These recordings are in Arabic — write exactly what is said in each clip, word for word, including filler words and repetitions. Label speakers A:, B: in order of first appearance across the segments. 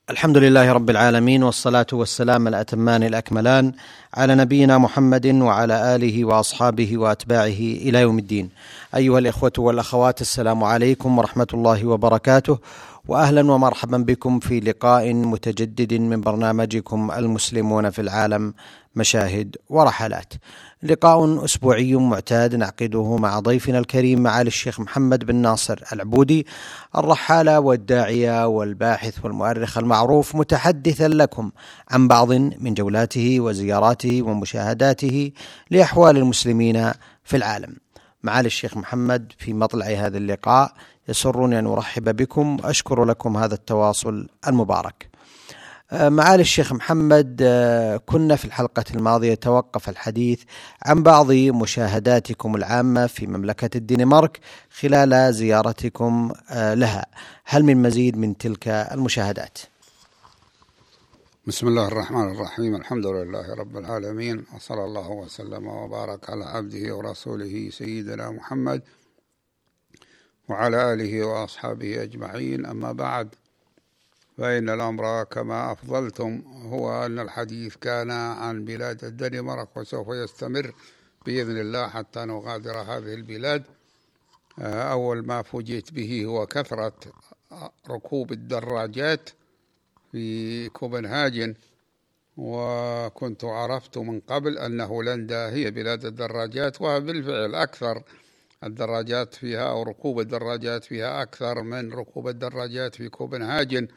A: الحمد لله رب العالمين، والصلاة والسلام الأتمان الأكملان على نبينا محمد وعلى آله وأصحابه وأتباعه إلى يوم الدين. أيها الإخوة والأخوات، السلام عليكم ورحمة الله وبركاته، وأهلا ومرحبا بكم في لقاء متجدد من برنامجكم المسلمون في العالم، مشاهد ورحلات. لقاء أسبوعي معتاد نعقده مع ضيفنا الكريم معالي الشيخ محمد بن ناصر العبودي، الرحالة والداعية والباحث والمؤرخ المعروف، متحدثا لكم عن بعض من جولاته وزياراته ومشاهداته لأحوال المسلمين في العالم. معالي الشيخ محمد، في مطلع هذا اللقاء يسرني أن أرحب بكم وأشكر لكم هذا التواصل المبارك. معالي الشيخ محمد، كنا في الحلقة الماضية توقف الحديث عن بعض مشاهداتكم العامة في مملكة الدنمارك خلال زيارتكم لها. هل من مزيد من تلك المشاهدات؟
B: بسم الله الرحمن الرحيم. الحمد لله رب العالمين، وصلى الله وسلم وبارك على عبده ورسوله سيدنا محمد وعلى آله وأصحابه أجمعين. أما بعد، فإن الأمر كما أفضلتم هو أن الحديث كان عن بلاد الدنمارك، وسوف يستمر بإذن الله حتى نغادر هذه البلاد. أول ما فوجئت به هو كثرة ركوب الدراجات في كوبنهاجن، وكنت عرفت من قبل أن هولندا هي بلاد الدراجات، وبالفعل أكثر الدراجات فيها أو ركوب الدراجات فيها أكثر من ركوب الدراجات في كوبنهاجن،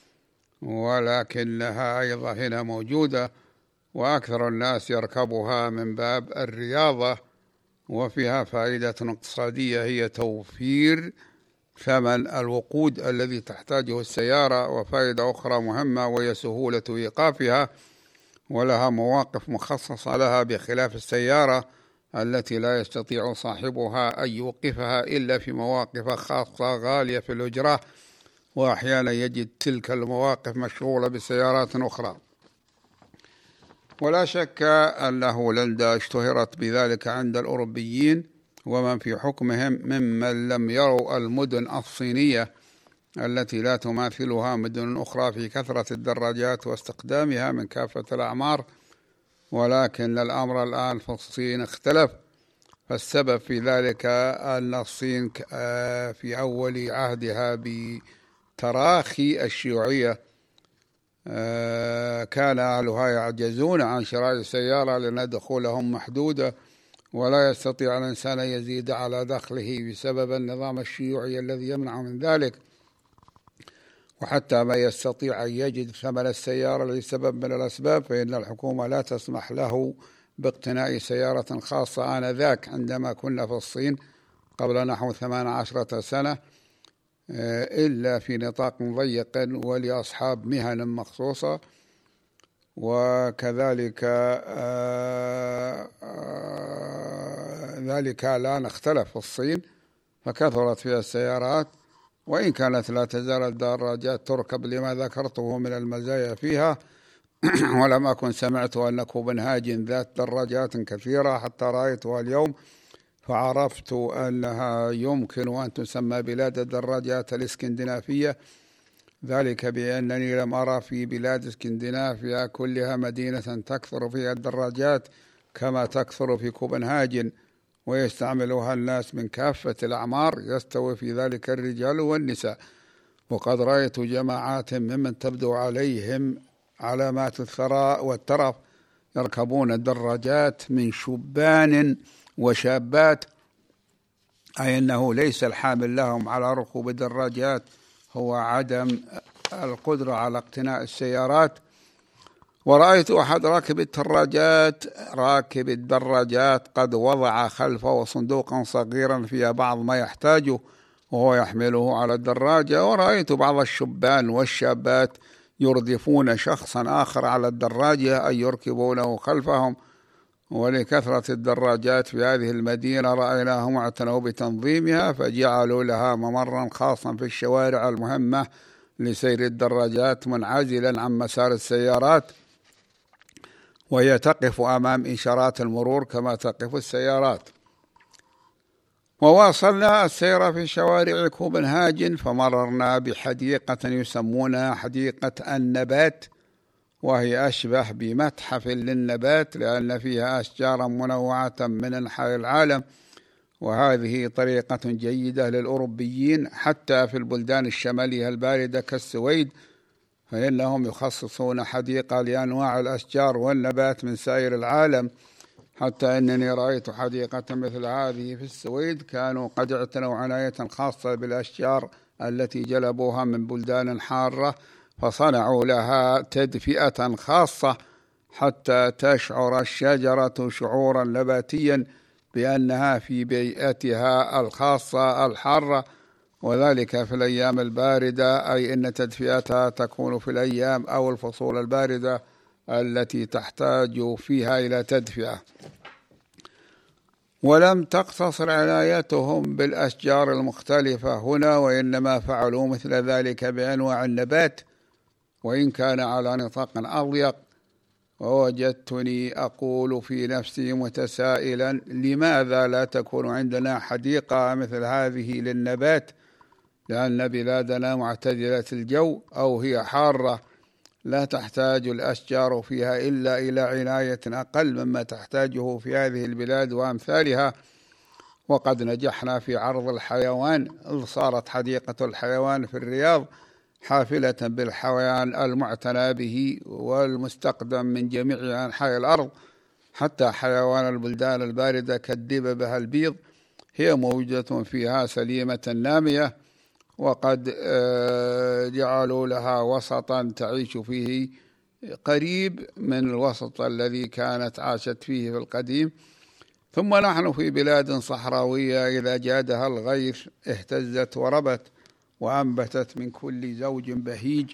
B: ولكنها أيضا هنا موجودة، وأكثر الناس يركبها من باب الرياضة، وفيها فائدة اقتصادية هي توفير ثمن الوقود الذي تحتاجه السيارة، وفائدة أخرى مهمة وهي سهولة إيقافها، ولها مواقف مخصصة لها بخلاف السيارة التي لا يستطيع صاحبها أن يوقفها إلا في مواقف خاصة غالية في الأجرة، وأحيانا يجد تلك المواقف مشغولة بسيارات أخرى. ولا شك أن هولندا اشتهرت بذلك عند الأوروبيين ومن في حكمهم، ممن لم يروا المدن الصينية التي لا تماثلها مدن أخرى في كثرة الدراجات واستخدامها من كافة الأعمار. ولكن الأمر الآن في الصين اختلف، فالسبب في ذلك أن الصين في أول عهدها بتراخي الشيوعية كان أهلها يعجزون عن شراء سيارة لأن دخولهم محدودة، ولا يستطيع الإنسان أن يزيد على دخله بسبب النظام الشيوعي الذي يمنع من ذلك، وحتى ما يستطيع أن يجد ثمن السيارة لسبب من الأسباب فإن الحكومة لا تسمح له باقتناء سيارة خاصة. آنذاك عندما كنا في الصين قبل نحو ثمان عشرة سنة، إلا في نطاق ضيق ولأصحاب مهن مخصوصة، وكذلك ذلك الآن اختلف في الصين فكثرت فيها السيارات، وإن كانت لا تزال الدراجات تركب لما ذكرته من المزايا فيها. ولم أكن سمعت أن كوبنهاجن ذات دراجات كثيرة حتى رأيتها اليوم، فعرفت أنها يمكن أن تسمى بلاد الدراجات الإسكندنافية، ذلك بأنني لم أرى في بلاد اسكندنافيا كلها مدينة تكثر فيها الدراجات كما تكثر في كوبنهاجن، ويستعملها الناس من كافة الأعمار، يستوي في ذلك الرجال والنساء. وقد رأيت جماعات ممن تبدو عليهم علامات الثراء والترف يركبون الدراجات من شبان وشابات، أي أنه ليس الحامل لهم على ركوب الدراجات هو عدم القدرة على اقتناء السيارات. ورأيت أحد راكب الدراجات راكب الدراجات قد وضع خلفه صندوقا صغيرا فيها بعض ما يحتاجه وهو يحمله على الدراجة. ورأيت بعض الشبان والشابات يردفون شخصا آخر على الدراجة أن يركبونه خلفهم. ولكثرة الدراجات في هذه المدينة رأيناهم اعتنوا بتنظيمها، فجعلوا لها ممرا خاصا في الشوارع المهمة لسير الدراجات منعزلا عن مسار السيارات، وهي تقف أمام إشارات المرور كما تقف السيارات. وواصلنا السير في شوارع كوبنهاجن، فمررنا بحديقة يسمونها حديقة النبات، وهي أشبه بمتحف للنبات لأن فيها أشجارا منوعة من أنحاء العالم، وهذه طريقة جيدة للأوروبيين حتى في البلدان الشمالية الباردة كالسويد، فإنهم يخصصون حديقة لأنواع الأشجار والنبات من سائر العالم، حتى أنني رأيت حديقة مثل هذه في السويد كانوا قد اعتنوا عناية خاصة بالأشجار التي جلبوها من بلدان حارة، فصنعوا لها تدفئة خاصة حتى تشعر الشجرة شعورا نباتيا بأنها في بيئتها الخاصة الحارة، وذلك في الأيام الباردة، أي أن تدفئتها تكون في الأيام أو الفصول الباردة التي تحتاج فيها إلى تدفئة. ولم تقتصر عنايتهم بالأشجار المختلفة هنا، وإنما فعلوا مثل ذلك بأنواع النبات، وإن كان على نطاق أضيق. ووجدتني أقول في نفسي متسائلا لماذا لا تكون عندنا حديقة مثل هذه للنبات، لأن بلادنا معتدلة الجو أو هي حارة لا تحتاج الأشجار فيها إلا إلى عناية أقل مما تحتاجه في هذه البلاد وأمثالها. وقد نجحنا في عرض الحيوان، صارت حديقة الحيوان في الرياض حافلة بالحيوان المعتنى به والمستقدم من جميع أنحاء الأرض، حتى حيوان البلدان الباردة كالدببة البيض هي موجودة فيها سليمة نامية، وقد جعلوا لها وسطا تعيش فيه قريب من الوسط الذي كانت عاشت فيه في القديم. ثم نحن في بلاد صحراوية إذا جادها الغيث اهتزت وربت وأنبتت من كل زوج بهيج،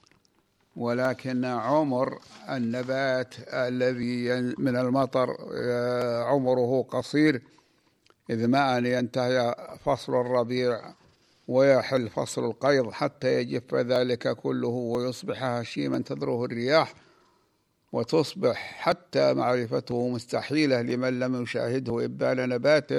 B: ولكن عمر النبات الذي من المطر عمره قصير، إذ ما أن ينتهي فصل الربيع ويحل فصل القيض حتى يجف ذلك كله ويصبح هشيما تذروه الرياح، وتصبح حتى معرفته مستحيلة لمن لم يشاهده إبال نباته.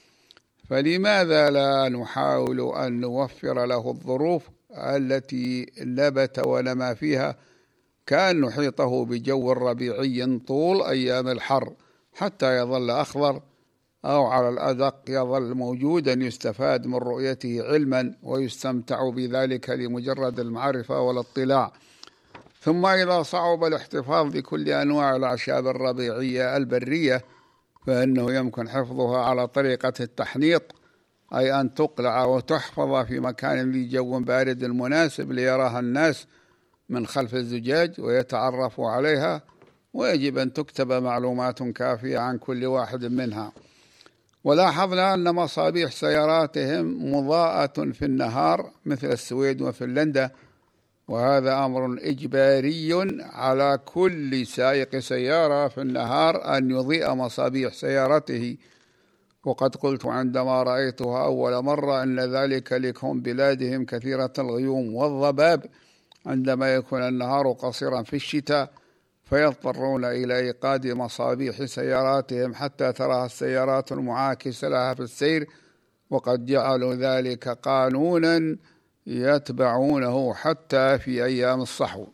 B: فلماذا لا نحاول أن نوفر له الظروف التي نبت ونما فيها، كأن نحيطه بجو ربيعي طول أيام الحر حتى يظل أخضر، أو على الأدق يظل موجودا يستفاد من رؤيته علما ويستمتع بذلك لمجرد المعرفة والاطلاع. ثم إذا صعب الاحتفاظ بكل أنواع الأعشاب الربيعية البرية، فإنه يمكن حفظها على طريقة التحنيط، أي أن تقلع وتحفظ في مكان ذي جو بارد مناسب ليراها الناس من خلف الزجاج ويتعرفوا عليها، ويجب أن تكتب معلومات كافية عن كل واحد منها. ولاحظنا أن مصابيح سياراتهم مضاءة في النهار مثل السويد وفنلندا، وهذا أمر إجباري على كل سائق سيارة في النهار أن يضيء مصابيح سيارته. وقد قلت عندما رأيتها أول مرة أن ذلك لكون بلادهم كثيرة الغيوم والضباب عندما يكون النهار قصيرا في الشتاء، فيضطرون إلى إيقاد مصابيح سياراتهم حتى تراها السيارات المعاكسة لها في السير، وقد جعلوا ذلك قانونا يتبعونه حتى في أيام الصحو.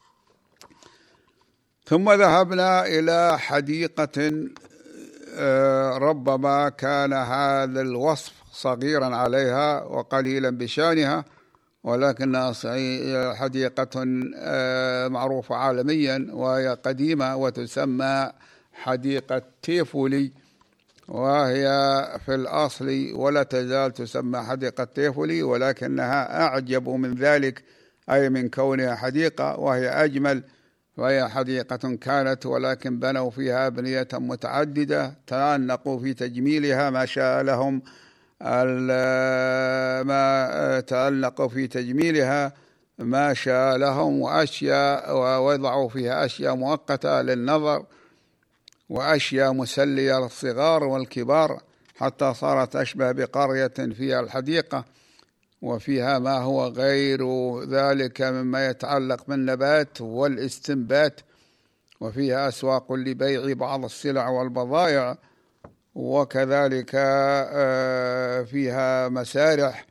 B: ثم ذهبنا إلى حديقة ربما كان هذا الوصف صغيرا عليها وقليلا بشانها، ولكنها حديقة معروفة عالميا وهي قديمة وتسمى حديقة تيفولي، وهي في الأصل ولا تزال تسمى حديقة تيفولي، ولكنها أعجب من ذلك، أي من كونها حديقة وهي أجمل. وهي حديقة كانت ولكن بنوا فيها أبنية متعددة تأنقوا في تجميلها ما شاء لهم ما تألقوا في تجميلها ما شاء لهم، وأشياء ووضعوا فيها أشياء مؤقتة للنظر وأشياء مسلية للصغار والكبار، حتى صارت أشبه بقرية فيها الحديقة، وفيها ما هو غير ذلك مما يتعلق بالنبات والاستنبات، وفيها أسواق لبيع بعض السلع والبضائع، وكذلك فيها مسارح،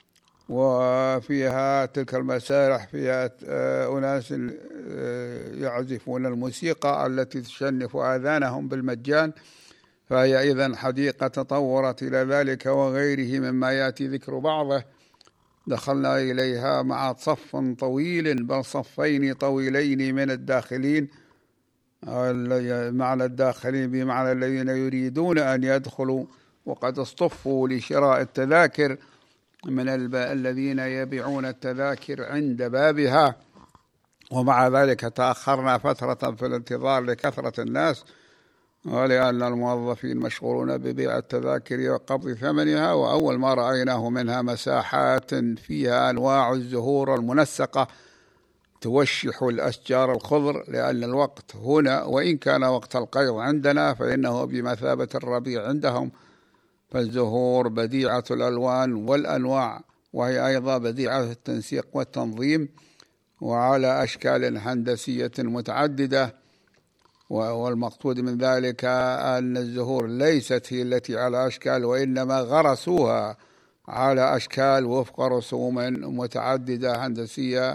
B: وفيها تلك المسارح فيها أناس يعزفون الموسيقى التي تشنف آذانهم بالمجان، فهي إذن حديقة تطورت إلى ذلك وغيره مما يأتي ذكر بعضه. دخلنا إليها مع صف طويل، بل صفين طويلين من الداخلين، معنى الداخلين بمعنى الذين يريدون أن يدخلوا، وقد اصطفوا لشراء التذاكر من الذين يبيعون التذاكر عند بابها. ومع ذلك تأخرنا فترة في الانتظار لكثرة الناس، ولأن الموظفين مشغولون ببيع التذاكر وقبض ثمنها. وأول ما رأيناه منها مساحات فيها أنواع الزهور المنسقة توشح الأشجار الخضر، لأن الوقت هنا وإن كان وقت القيض عندنا فإنه بمثابة الربيع عندهم، فالزهور بديعة الألوان والأنواع، وهي أيضا بديعة التنسيق والتنظيم، وعلى أشكال هندسية متعددة. والمقصود من ذلك أن الزهور ليست هي التي على أشكال، وإنما غرسوها على أشكال وفق رسوم متعددة هندسية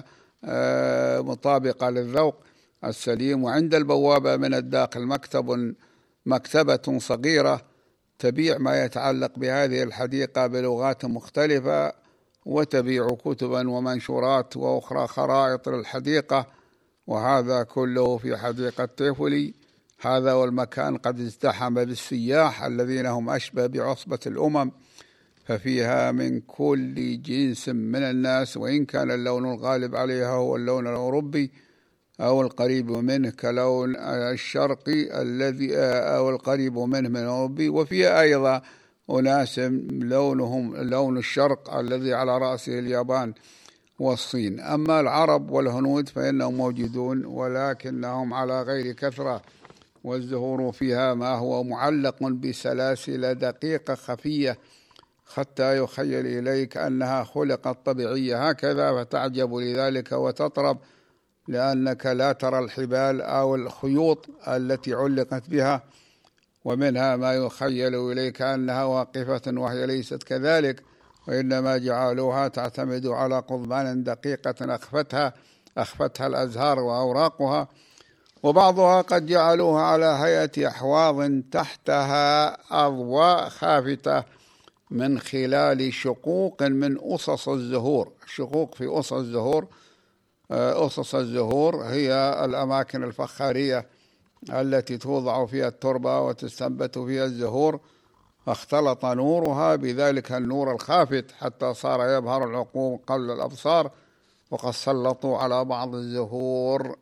B: مطابقة للذوق السليم. وعند البوابة من الداخل مكتب مكتبة صغيرة تبيع ما يتعلق بهذه الحديقة بلغات مختلفة، وتبيع كتبا ومنشورات وأخرى خرائط للحديقة، وهذا كله في حديقة تيفولي. هذا والمكان قد ازدحم بالسياح الذين هم أشبه بعصبة الأمم، ففيها من كل جنس من الناس، وإن كان اللون الغالب عليها هو اللون الأوروبي أو القريب منه كلون الشرقي الذي أو القريب منه من الأوروبي. وفيها أيضا أناس لونهم لون الشرق الذي على رأسه اليابان والصين. أما العرب والهنود فإنهم موجودون ولكنهم على غير كثرة، والزهور فيها ما هو معلق بسلاسل دقيقة خفية حتى يخيل إليك أنها خلقت طبيعية هكذا، فتعجب لذلك وتطرب، لأنك لا ترى الحبال أو الخيوط التي علقت بها، ومنها ما يخيل إليك أنها واقفة وهي ليست كذلك، وإنما جعلوها تعتمد على قضبان دقيقة أخفتها أخفتها الأزهار وأوراقها. وبعضها قد جعلوها على هيئة أحواض تحتها أضواء خافتة من خلال شقوق من أصص الزهور. شقوق في أصص الزهور، أصص الزهور هي الأماكن الفخارية التي توضع فيها التربة وتستنبت فيها الزهور، فاختلط نورها بذلك النور الخافت حتى صار يظهر العقول قبل الأبصار. وقد سلطوا على بعض الزهور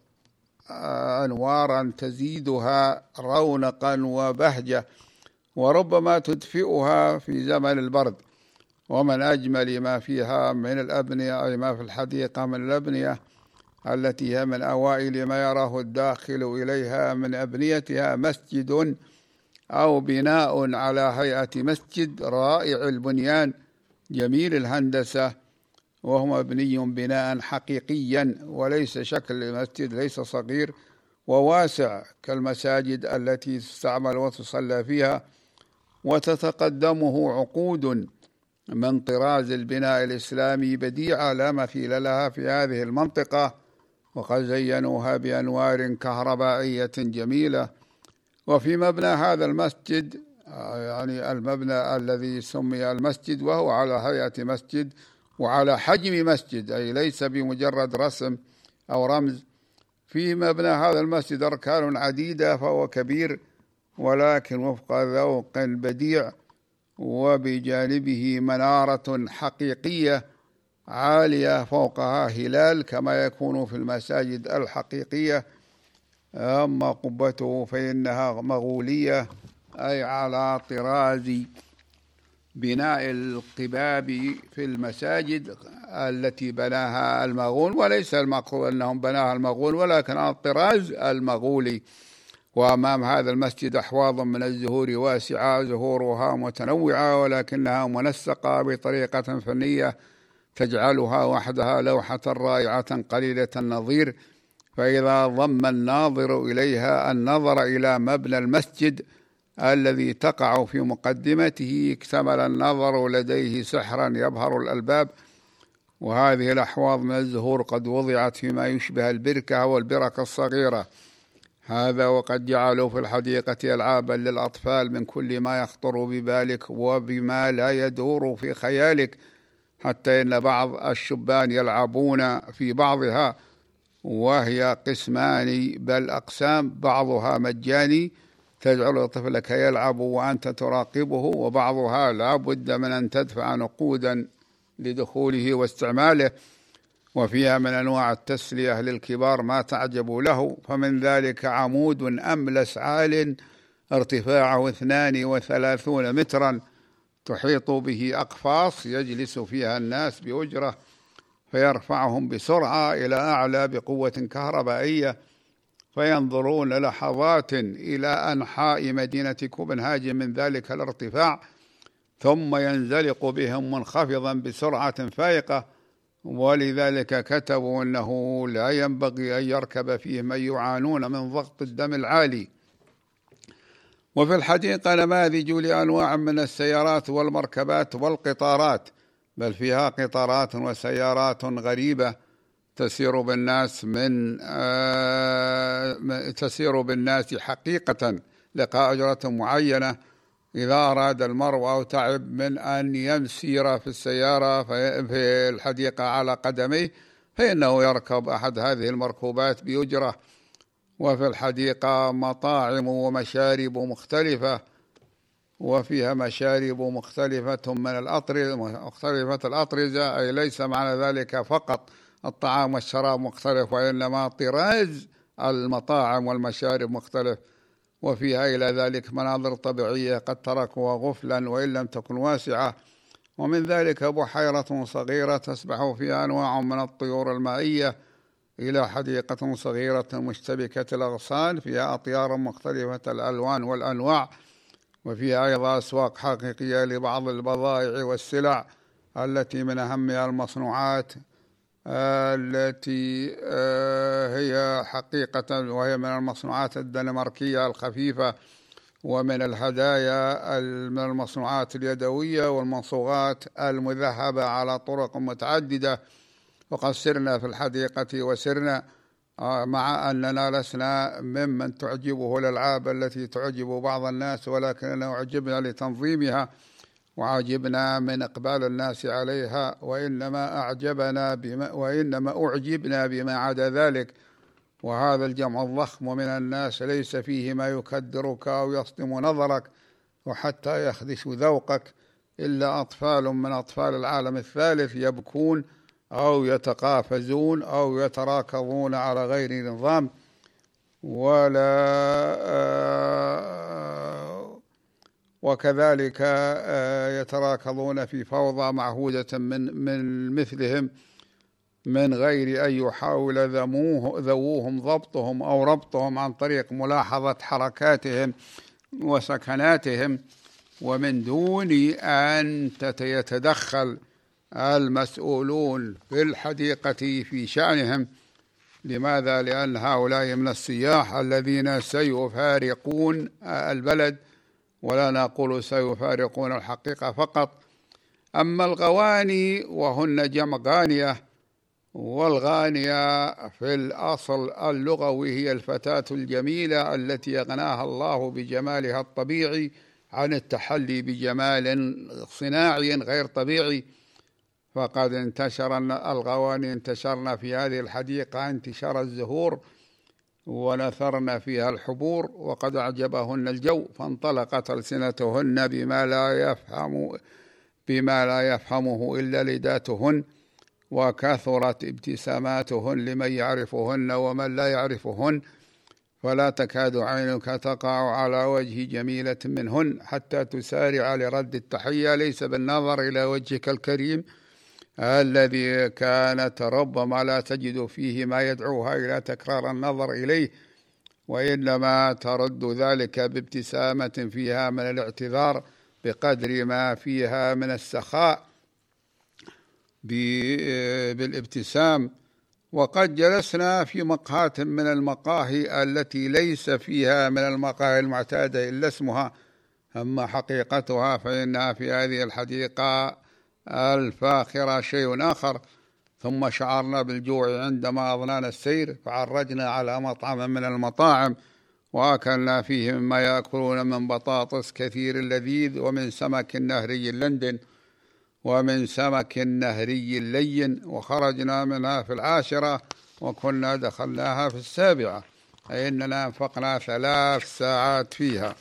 B: أنوارا تزيدها رونقا وبهجة، وربما تدفئها في زمن البرد. ومن أجمل ما فيها من الأبنية، أي ما في الحديقة من الأبنية التي هي من أوائل ما يراه الداخل إليها من أبنيتها، مسجد أو بناء على هيئة مسجد رائع البنيان جميل الهندسة، وهو مبني بناء حقيقيا وليس شكل المسجد، ليس صغير وواسع كالمساجد التي تستعمل وتصلى فيها، وتتقدمه عقود من طراز البناء الإسلامي بديعة لا مثيل لها في هذه المنطقة، وقد زينوها بأنوار كهربائية جميلة. وفي مبنى هذا المسجد، يعني المبنى الذي سمي المسجد وهو على هيئة مسجد وعلى حجم مسجد، أي ليس بمجرد رسم أو رمز، في مبنى هذا المسجد أركان عديدة فهو كبير ولكن وفق ذوق بديع، وبجانبه منارة حقيقية عالية فوقها هلال كما يكون في المساجد الحقيقية. أما قبته فإنها مغولية، أي على طراز بناء القباب في المساجد التي بناها المغول، وليس المقصود أنهم بناها المغول ولكن على الطراز المغولي. وأمام هذا المسجد أحواض من الزهور واسعة، زهورها متنوعة ولكنها منسقة بطريقة فنية تجعلها وحدها لوحة رائعة قليلة النظير. فإذا ضم الناظر إليها النظر إلى مبنى المسجد الذي تقع في مقدمته اكتمل النظر لديه سحرا يبهر الألباب. وهذه الأحواض من الزهور قد وضعت فيما يشبه البركة والبركة الصغيرة. هذا وقد جعلوا في الحديقة ألعابا للأطفال من كل ما يخطر ببالك وبما لا يدور في خيالك، حتى إن بعض الشبان يلعبون في بعضها، وهي قسمان بل أقسام، بعضها مجاني تجعل طفلك يلعب وأنت تراقبه، وبعضها لا بد من أن تدفع نقودا لدخوله واستعماله، وفيها من أنواع التسلية للكبار ما تعجب له. فمن ذلك عمود أملس عال ارتفاعه اثنان وثلاثون مترا تحيط به أقفاص يجلس فيها الناس بأجرة، فيرفعهم بسرعة إلى أعلى بقوة كهربائية، فينظرون لحظات إلى أنحاء مدينة كوبنهاجن من ذلك الارتفاع، ثم ينزلق بهم منخفضا بسرعة فائقة. ولذلك كتبوا أنه لا ينبغي أن يركب فيه من يعانون من ضغط الدم العالي. وفي الحديقة نماذج لأنواع من السيارات والمركبات والقطارات، بل فيها قطارات وسيارات غريبة تسير بالناس من آه تسير بالناس حقيقة لقاء أجرة معينة. إذا أراد المرء أو تعب من أن يسير في السيارة في الحديقة على قدميه فإنه يركب أحد هذه المركوبات بأجرة. وفي الحديقة مطاعم ومشارب مختلفة، وفيها مشارب مختلفة من الأطرزة مختلفة الأطرزة، أي ليس معنى ذلك فقط الطعام والشراب مختلف، وإنما طراز المطاعم والمشارب مختلف. وفيها إلى ذلك مناظر طبيعية قد تركوها غفلا وإن لم تكن واسعة، ومن ذلك بحيرة صغيرة تسبح فيها أنواع من الطيور المائية، إلى حديقة صغيرة مشتبكة الأغصان فيها أطيار مختلفة الألوان والأنواع، وفيها أيضا أسواق حقيقية لبعض البضائع والسلع التي من أهمها المصنوعات التي هي حقيقة وهي من المصنوعات الدنماركية الخفيفة، ومن الهدايا من المصنوعات اليدوية والمصوغات المذهبة على طرق متعددة. وقد سرنا في الحديقة وسرنا مع أننا لسنا ممن تعجبه الألعاب التي تعجب بعض الناس، ولكننا أعجبنا لتنظيمها وعجبنا من إقبال الناس عليها، وإنما أعجبنا بما وإنما أعجبنا بما عدا ذلك. وهذا الجمع الضخم من الناس ليس فيه ما يكدرك أو يصدم نظرك وحتى يخدش ذوقك، إلا أطفال من أطفال العالم الثالث يبكون أو يتقافزون أو يتراكضون على غير نظام ولا وكذلك يتراكضون في فوضى معهودة من من مثلهم من غير أن يحاول ذموه ذووهم ضبطهم أو ربطهم عن طريق ملاحظة حركاتهم وسكناتهم، ومن دون أن يتدخل المسؤولون في الحديقة في شأنهم. لماذا؟ لأن هؤلاء من السياح الذين سيفارقون البلد، ولا نقول سيفارقون الحقيقة فقط. أما الغواني وهن جمع غانية، والغانية في الأصل اللغوي هي الفتاة الجميلة التي أغناها الله بجمالها الطبيعي عن التحلي بجمال صناعي غير طبيعي. فقد انتشر الغواني انتشرنا في هذه الحديقة انتشار الزهور، ونثرنا فيها الحبور، وقد أعجبهن الجو فانطلقت ألسنتهن بما لا يفهم بما لا يفهمه إلا لداتهن، وكثرت ابتساماتهن لمن يعرفهن ومن لا يعرفهن، فلا تكاد عينك تقع على وجه جميلة منهن حتى تسارع لرد التحية، ليس بالنظر إلى وجهك الكريم الذي كانت ربما لا تجد فيه ما يدعوها إلى تكرار النظر إليه، وإنما ترد ذلك بابتسامة فيها من الاعتذار بقدر ما فيها من السخاء بالابتسام. وقد جلسنا في مقهاة من المقاهي التي ليس فيها من المقاهي المعتادة إلا اسمها، أما حقيقتها فإنها في هذه الحديقة الفاخرة شيء آخر. ثم شعرنا بالجوع عندما أضنانا السير، فعرجنا على مطعم من المطاعم وأكلنا فيه مما يأكلون من بطاطس كثير اللذيذ، ومن سمك نهري لندن، ومن سمك نهري لين. وخرجنا منها في العاشرة وكنا دخلناها في السابعة، أي أننا أنفقنا ثلاث ساعات فيها.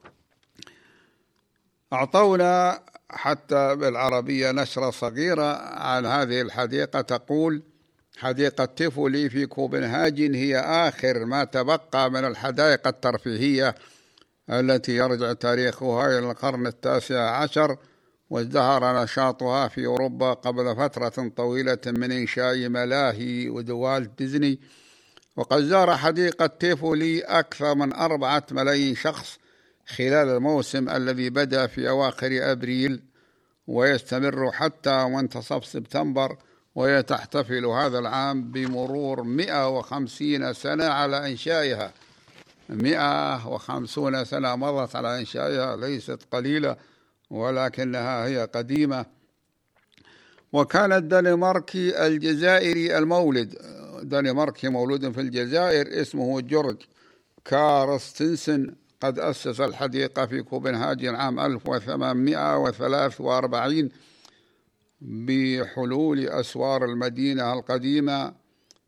B: أعطونا حتى بالعربية نشرة صغيرة عن هذه الحديقة تقول: حديقة تيفولي في كوبنهاجن هي آخر ما تبقى من الحدائق الترفيهية التي يرجع تاريخها إلى القرن التاسع عشر، وازدهر نشاطها في أوروبا قبل فترة طويلة من إنشاء ملاهي ودوالت ديزني. وقد زار حديقة تيفولي أكثر من أربعة ملايين شخص خلال الموسم الذي بدأ في أواخر أبريل ويستمر حتى منتصف سبتمبر، وهي تحتفل هذا العام بمرور مئة وخمسين سنة على إنشائها. مئة وخمسون سنة مضت على إنشائها، ليست قليلة ولكنها هي قديمة. وكان الدنماركي الجزائري المولد، دنماركي مولود في الجزائر اسمه جورج كارستنسن، قد أسس الحديقة في كوبنهاجن عام ألف وثمانمئة وثلاثة وأربعين بحلول أسوار المدينة القديمة،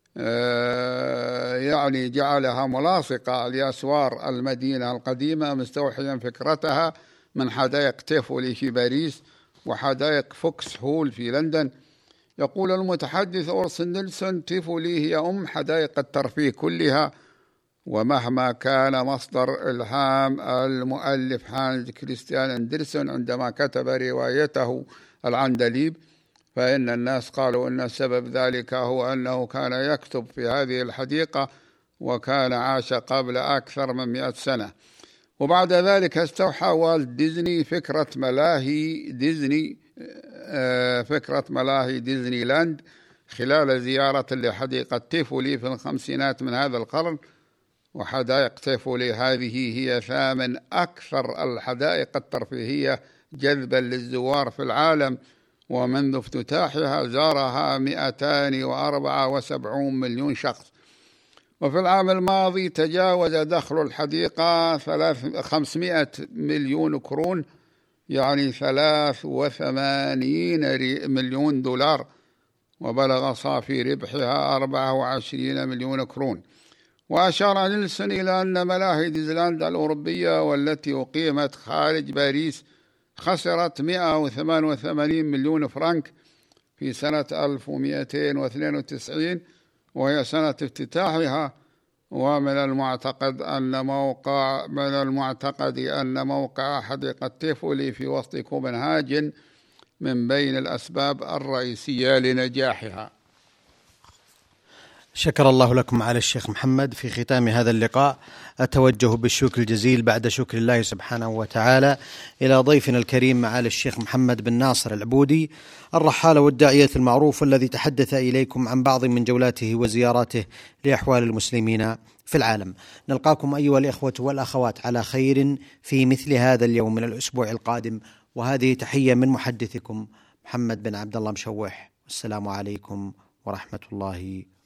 B: يعني جعلها ملاصقة لأسوار المدينة القديمة، مستوحيا فكرتها من حدائق تيفولي في باريس وحدائق فوكس هول في لندن. يقول المتحدث أورسن نيلسون: تيفولي هي أم حدائق الترفيه كلها. ومهما كان مصدر إلهام المؤلف هانس كريستيان أندرسون عندما كتب روايته العندليب، فإن الناس قالوا أن سبب ذلك هو أنه كان يكتب في هذه الحديقة وكان عاش قبل أكثر من مئة سنة. وبعد ذلك استوحى والت ديزني فكرة ملاهي ديزني فكرة ملاهي ديزني لاند خلال زيارة لحديقة تيفولي في الخمسينات من هذا القرن. وحدائق تيفولي هذه هي ثامن أكثر الحدائق الترفيهية جذبا للزوار في العالم، ومنذ افتتاحها زارها مئتان وأربعة وسبعين مليون شخص. وفي العام الماضي تجاوز دخل الحديقة خمسمئة مليون كرون، يعني ثلاثة وثمانين مليون دولار، وبلغ صافي ربحها أربعة وعشرين مليون كرون. وأشار نيلسون إلى أن ملاهي ديزنيلاند الأوروبية والتي أقيمت خارج باريس خسرت مئة وثمانية وثمانين مليون فرنك في سنة ألف ومئتين واثنين وتسعين، وهي سنة افتتاحها. ومن المعتقد أن موقع من المعتقد أن موقع حديقة تيفولي في وسط كوبنهاجن من بين الأسباب الرئيسية لنجاحها.
A: شكر الله لكم على الشيخ محمد. في ختام هذا اللقاء أتوجه بالشكر الجزيل بعد شكر الله سبحانه وتعالى إلى ضيفنا الكريم معالي الشيخ محمد بن ناصر العبودي، الرحالة والداعية المعروف، الذي تحدث إليكم عن بعض من جولاته وزياراته لأحوال المسلمين في العالم. نلقاكم أيها الإخوة والأخوات على خير في مثل هذا اليوم من الأسبوع القادم، وهذه تحية من محدثكم محمد بن عبد الله مشوح. والسلام عليكم ورحمة الله